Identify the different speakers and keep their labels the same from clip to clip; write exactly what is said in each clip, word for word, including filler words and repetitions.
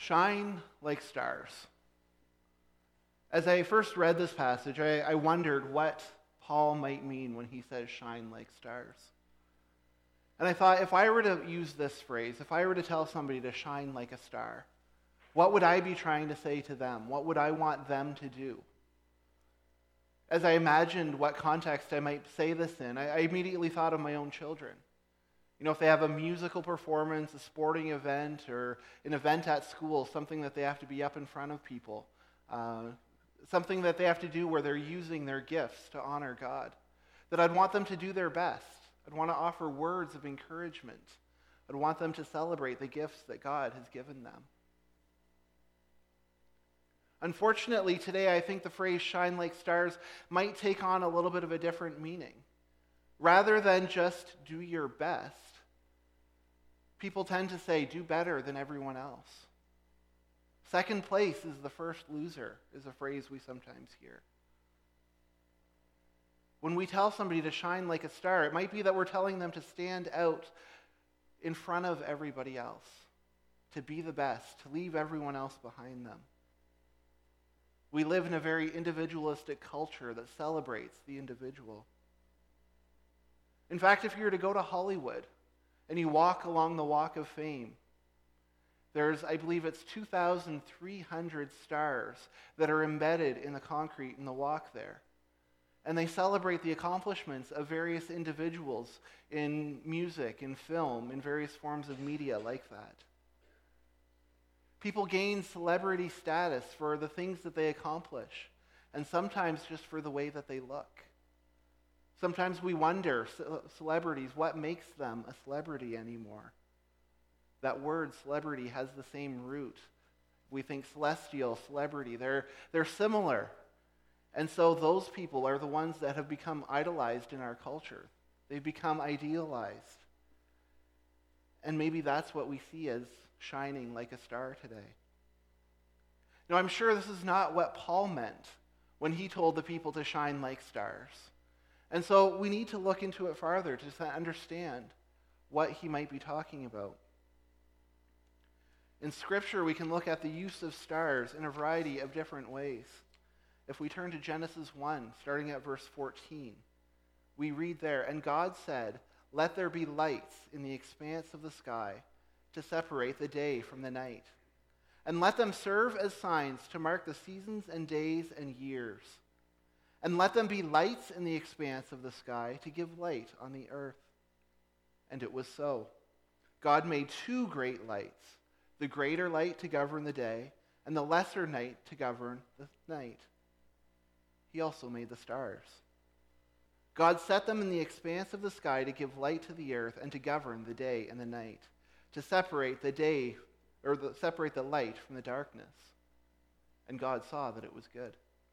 Speaker 1: Shine like stars. As I first read this passage, I, I wondered what Paul might mean when he says shine like stars. And I thought, if I were to use this phrase, if I were to tell somebody to shine like a star, what would I be trying to say to them? What would I want them to do? As I imagined what context I might say this in, I, I immediately thought of my own children. You know, if they have a musical performance, a sporting event, or an event at school, something that they have to be up in front of people, uh, something that they have to do where they're using their gifts to honor God, that I'd want them to do their best. I'd want to offer words of encouragement. I'd want them to celebrate the gifts that God has given them. Unfortunately, today I think the phrase shine like stars might take on a little bit of a different meaning. Rather than just do your best, people tend to say do better than everyone else. Second place is the first loser, is a phrase we sometimes hear. When we tell somebody to shine like a star, it might be that we're telling them to stand out in front of everybody else, to be the best, to leave everyone else behind them. We live in a very individualistic culture that celebrates the individual. In fact, if you were to go to Hollywood and you walk along the Walk of Fame, there's, I believe it's two thousand three hundred stars that are embedded in the concrete in the walk there. And they celebrate the accomplishments of various individuals in music, in film, in various forms of media like that. People gain celebrity status for the things that they accomplish, and sometimes just for the way that they look. Sometimes we wonder, celebrities, what makes them a celebrity anymore? That word celebrity has the same root. We think celestial, celebrity, they're, they're similar. And so those people are the ones that have become idolized in our culture. They've become idealized. And maybe that's what we see as shining like a star today. Now, I'm sure this is not what Paul meant when he told the people to shine like stars. And so we need to look into it farther to understand what he might be talking about. In Scripture, we can look at the use of stars in a variety of different ways. If we turn to Genesis one, starting at verse fourteen, we read there, "And God said, 'Let there be lights in the expanse of the sky to separate the day from the night, and let them serve as signs to mark the seasons and days and years. And let them be lights in the expanse of the sky to give light on the earth.' And it was so. God made two great lights, the greater light to govern the day, and the lesser night to govern the night. He also made the stars. God set them in the expanse of the sky to give light to the earth and to govern the day and the night, to separate the day, or the, separate the light from the darkness. And God saw that it was good."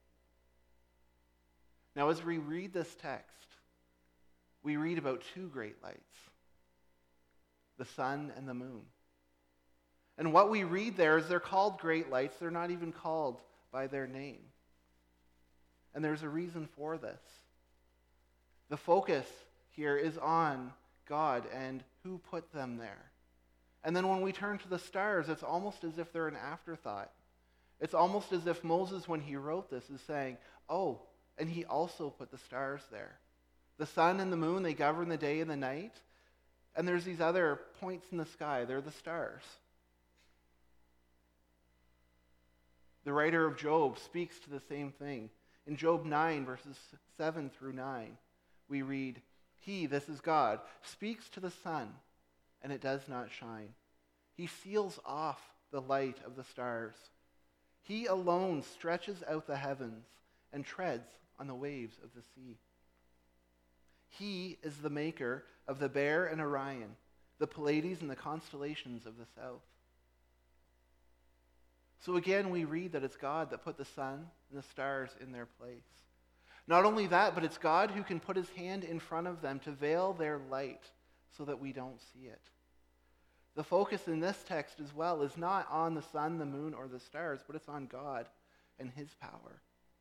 Speaker 1: Now, as we read this text, we read about two great lights, the sun and the moon. And what we read there is they're called great lights. They're not even called by their name. And there's a reason for this. The focus here is on God and who put them there. And then when we turn to the stars, it's almost as if they're an afterthought. It's almost as if Moses, when he wrote this, is saying, oh, and he also put the stars there. The sun and the moon, they govern the day and the night. And there's these other points in the sky. They're the stars. The writer of Job speaks to the same thing. In Job nine, verses seven through nine, we read, "He," this is God, "speaks to the sun, and it does not shine. He seals off the light of the stars. He alone stretches out the heavens and treads on the waves of the sea. He is the maker of the Bear and Orion, the Pleiades and the constellations of the south." So again, we read that it's God that put the sun and the stars in their place. Not only that, but it's God who can put his hand in front of them to veil their light so that we don't see it. The focus in this text as well is not on the sun, the moon, or the stars, but it's on God and his power.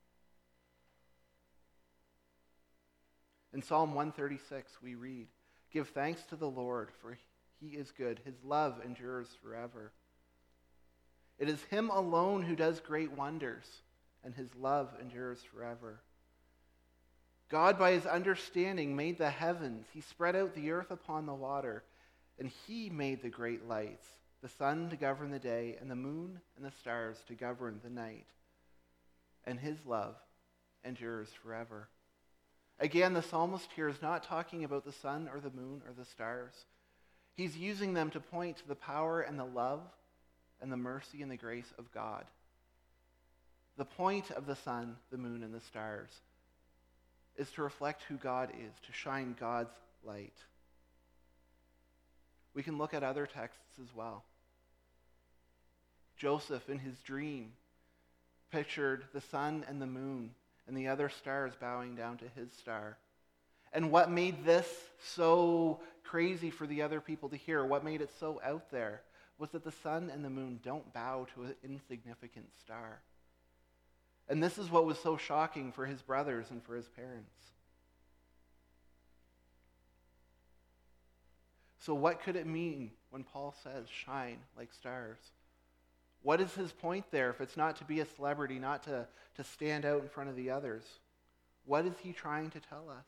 Speaker 1: In Psalm one thirty-six, we read, "Give thanks to the Lord, for he is good. His love endures forever." It is him alone who does great wonders, and his love endures forever. God, by his understanding, made the heavens. He spread out the earth upon the water, and he made the great lights, the sun to govern the day, and the moon and the stars to govern the night. And his love endures forever. Again, the psalmist here is not talking about the sun or the moon or the stars. He's using them to point to the power and the love and the mercy and the grace of God. The point of the sun, the moon, and the stars is to reflect who God is, to shine God's light. We can look at other texts as well. Joseph, in his dream, pictured the sun and the moon and the other stars bowing down to his star. And what made this so crazy for the other people to hear, what made it so out there, was that the sun and the moon don't bow to an insignificant star. And this is what was so shocking for his brothers and for his parents. So what could it mean when Paul says, shine like stars? What is his point there if it's not to be a celebrity, not to, to stand out in front of the others? What is he trying to tell us?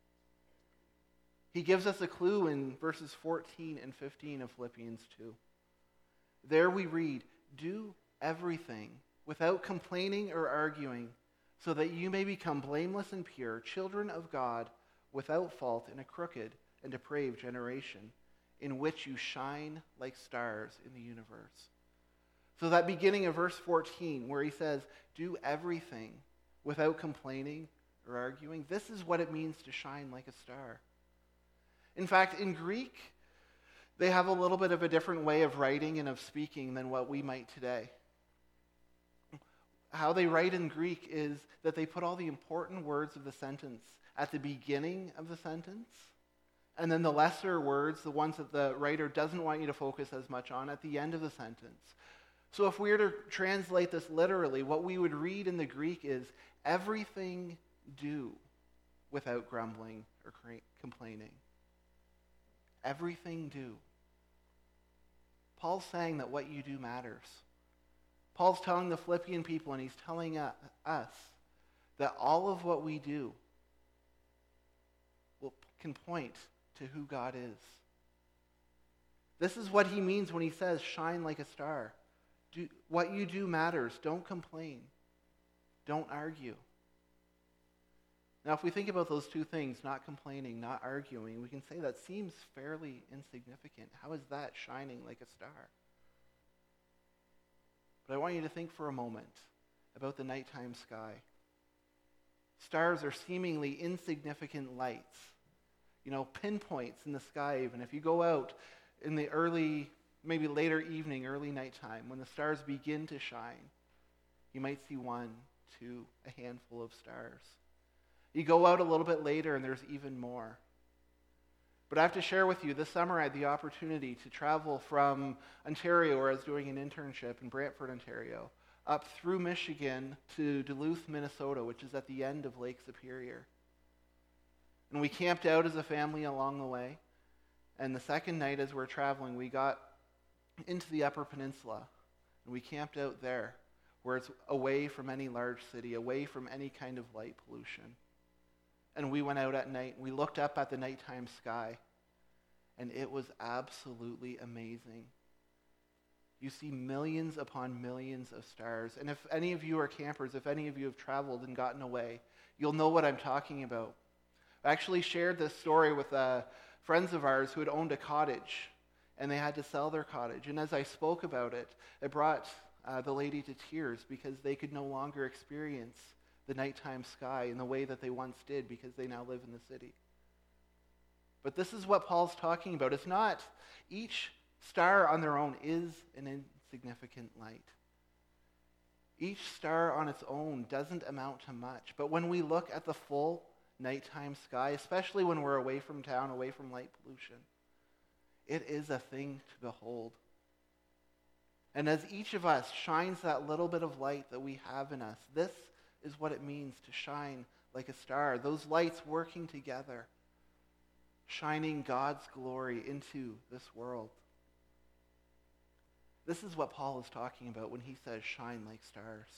Speaker 1: He gives us a clue in verses fourteen and fifteen of Philippians two. There we read, do everything without complaining or arguing, so that you may become blameless and pure, children of God, without fault in a crooked and depraved generation, in which you shine like stars in the universe. So that beginning of verse fourteen, where he says, do everything without complaining or arguing, this is what it means to shine like a star. In fact, in Greek, they have a little bit of a different way of writing and of speaking than what we might today. How they write in Greek is that they put all the important words of the sentence at the beginning of the sentence, and then the lesser words, the ones that the writer doesn't want you to focus as much on, at the end of the sentence. So if we were to translate this literally, what we would read in the Greek is, everything do without grumbling or complaining. Everything do. Paul's saying that what you do matters. Paul's telling the Philippian people, and he's telling us, that all of what we do will, can point to who God is. This is what he means when he says, shine like a star. Do, what you do matters. Don't complain. Don't argue. Now, if we think about those two things, not complaining, not arguing, we can say that seems fairly insignificant. How is that shining like a star? But I want you to think for a moment about the nighttime sky. Stars are seemingly insignificant lights, you know, pinpoints in the sky even. If you go out in the early, maybe later evening, early nighttime, when the stars begin to shine, you might see one, two, a handful of stars. You go out a little bit later and there's even more. But I have to share with you, this summer I had the opportunity to travel from Ontario, where I was doing an internship in Brantford, Ontario, up through Michigan to Duluth, Minnesota, which is at the end of Lake Superior. And we camped out as a family along the way. And the second night as we were traveling, we got into the Upper Peninsula. And we camped out there, where it's away from any large city, away from any kind of light pollution. And we went out at night, and we looked up at the nighttime sky, and it was absolutely amazing. You see millions upon millions of stars. And if any of you are campers, if any of you have traveled and gotten away, you'll know what I'm talking about. I actually shared this story with uh, friends of ours who had owned a cottage, and they had to sell their cottage. And as I spoke about it, it brought uh, the lady to tears, because they could no longer experience the nighttime sky in the way that they once did, because they now live in the city. But this is what Paul's talking about. It's not, each star on their own is an insignificant light. Each star on its own doesn't amount to much. But when we look at the full nighttime sky, especially when we're away from town, away from light pollution, it is a thing to behold. And as each of us shines that little bit of light that we have in us, this is what it means to shine like a star. Those lights working together, shining God's glory into this world. This is what Paul is talking about when he says, shine like stars.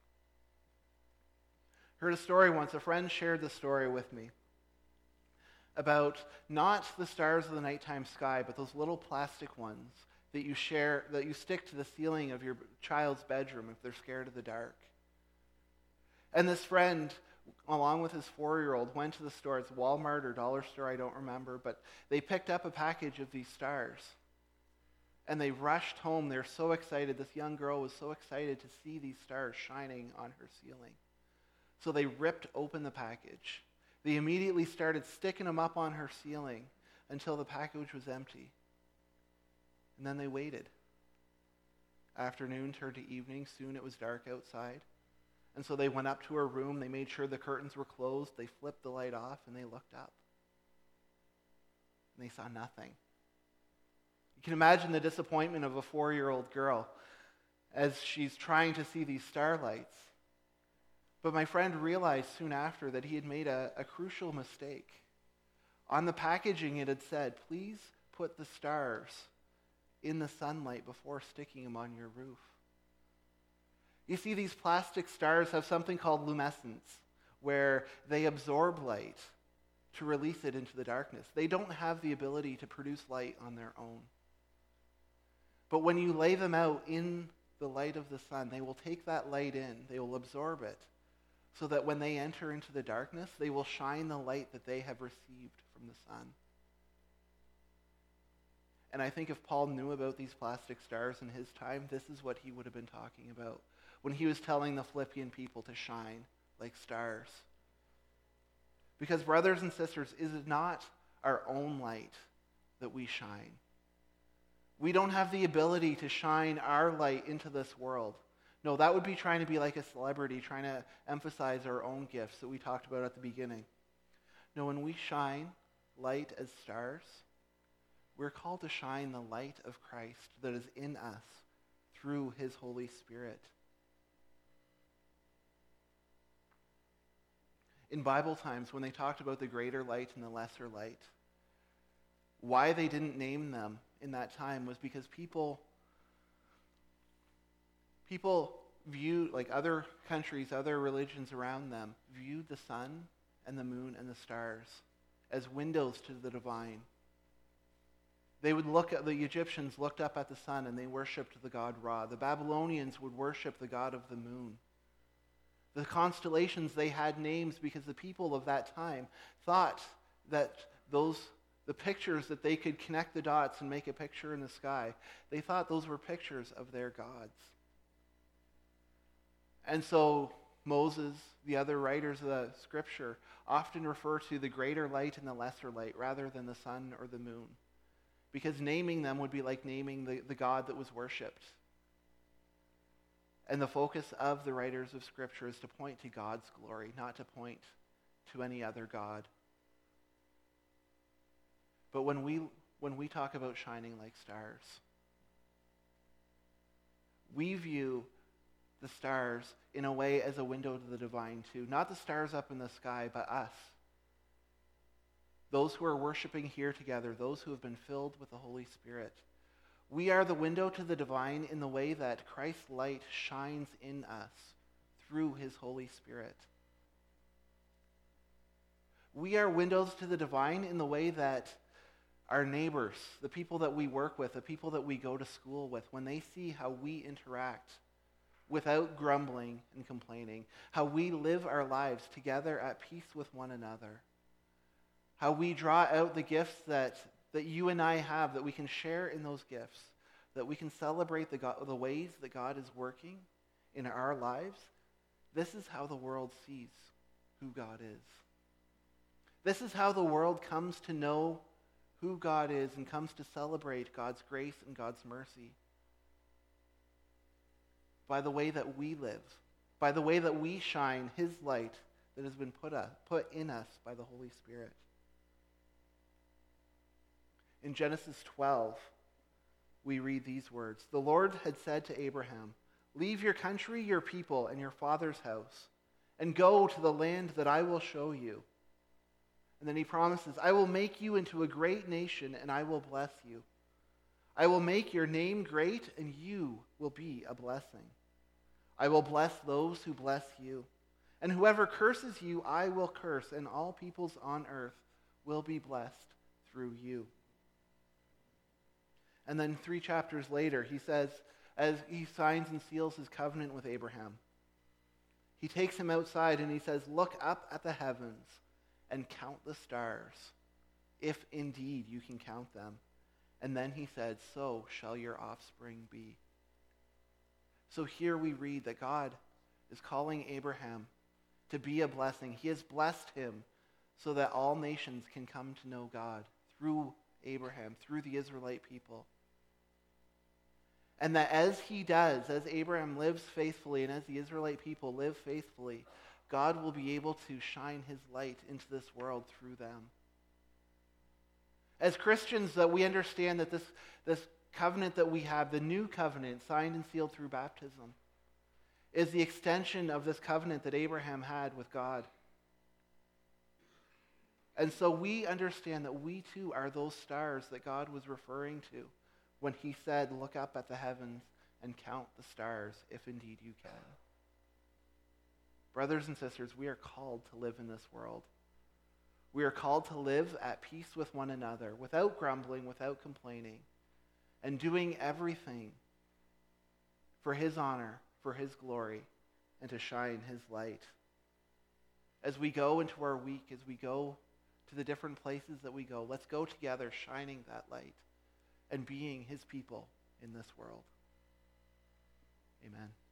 Speaker 1: Heard a story once. A friend shared the story with me about not the stars of the nighttime sky, but those little plastic ones that you share, that you stick to the ceiling of your child's bedroom if they're scared of the dark. And this friend, along with his four-year-old, went to the store. It's Walmart or Dollar Store, I don't remember, but they picked up a package of these stars. And they rushed home. They're so excited. This young girl was so excited to see these stars shining on her ceiling. So they ripped open the package. They immediately started sticking them up on her ceiling until the package was empty. And then they waited. Afternoon turned to evening. Soon it was dark outside. And so they went up to her room. They made sure the curtains were closed. They flipped the light off and they looked up. And they saw nothing. You can imagine the disappointment of a four-year-old girl as she's trying to see these starlights. But my friend realized soon after that he had made a, a crucial mistake. On the packaging it had said, please put the stars in the sunlight before sticking them on your roof. You see, these plastic stars have something called luminescence, where they absorb light to release it into the darkness. They don't have the ability to produce light on their own. But when you lay them out in the light of the sun, they will take that light in, they will absorb it, so that when they enter into the darkness, they will shine the light that they have received from the sun. And I think if Paul knew about these plastic stars in his time, this is what he would have been talking about when he was telling the Philippian people to shine like stars. Because brothers and sisters, is it not our own light that we shine? We don't have the ability to shine our light into this world. No, that would be trying to be like a celebrity, trying to emphasize our own gifts that we talked about at the beginning. No, when we shine light as stars, we're called to shine the light of Christ that is in us through his Holy Spirit. In Bible times, when they talked about the greater light and the lesser light, why they didn't name them in that time was because people people viewed, like other countries, other religions around them, viewed the sun and the moon and the stars as windows to the divine. They would look at, the Egyptians looked up at the sun and they worshipped the god Ra. The Babylonians would worship the god of the moon. The constellations, they had names because the people of that time thought that those, the pictures that they could connect the dots and make a picture in the sky, they thought those were pictures of their gods. And so Moses, the other writers of the scripture, often refer to the greater light and the lesser light rather than the sun or the moon. Because naming them would be like naming the, the God that was worshipped. And the focus of the writers of Scripture is to point to God's glory, not to point to any other God. But when we when we talk about shining like stars, we view the stars in a way as a window to the divine too. Not the stars up in the sky, but us. Those who are worshiping here together, those who have been filled with the Holy Spirit. We are the window to the divine in the way that Christ's light shines in us through his Holy Spirit. We are windows to the divine in the way that our neighbors, the people that we work with, the people that we go to school with, when they see how we interact without grumbling and complaining, how we live our lives together at peace with one another, how we draw out the gifts that that you and I have, that we can share in those gifts, that we can celebrate the, God, the ways that God is working in our lives. This is how the world sees who God is. This is how the world comes to know who God is and comes to celebrate God's grace and God's mercy. By the way that we live, by the way that we shine his light that has been put, up, put in us by the Holy Spirit. In Genesis twelve, we read these words. The Lord had said to Abraham, "Leave your country, your people, and your father's house, and go to the land that I will show you." And then he promises, "I will make you into a great nation, and I will bless you. I will make your name great, and you will be a blessing. I will bless those who bless you, and whoever curses you, I will curse, and all peoples on earth will be blessed through you. And then three chapters later, he says, as he signs and seals his covenant with Abraham, he takes him outside and he says, look up at the heavens and count the stars, if indeed you can count them. And then he said, so shall your offspring be. So here we read that God is calling Abraham to be a blessing. He has blessed him so that all nations can come to know God through Abraham, through the Israelite people. And that as he does, as Abraham lives faithfully and as the Israelite people live faithfully, God will be able to shine his light into this world through them. As Christians, that we understand that this, this covenant that we have, the new covenant signed and sealed through baptism, is the extension of this covenant that Abraham had with God. And so we understand that we too are those stars that God was referring to when he said, look up at the heavens and count the stars, if indeed you can. Brothers and sisters, we are called to live in this world. We are called to live at peace with one another, without grumbling, without complaining, and doing everything for his honor, for his glory, and to shine his light. As we go into our week, as we go to the different places that we go, let's go together shining that light and being his people in this world. Amen.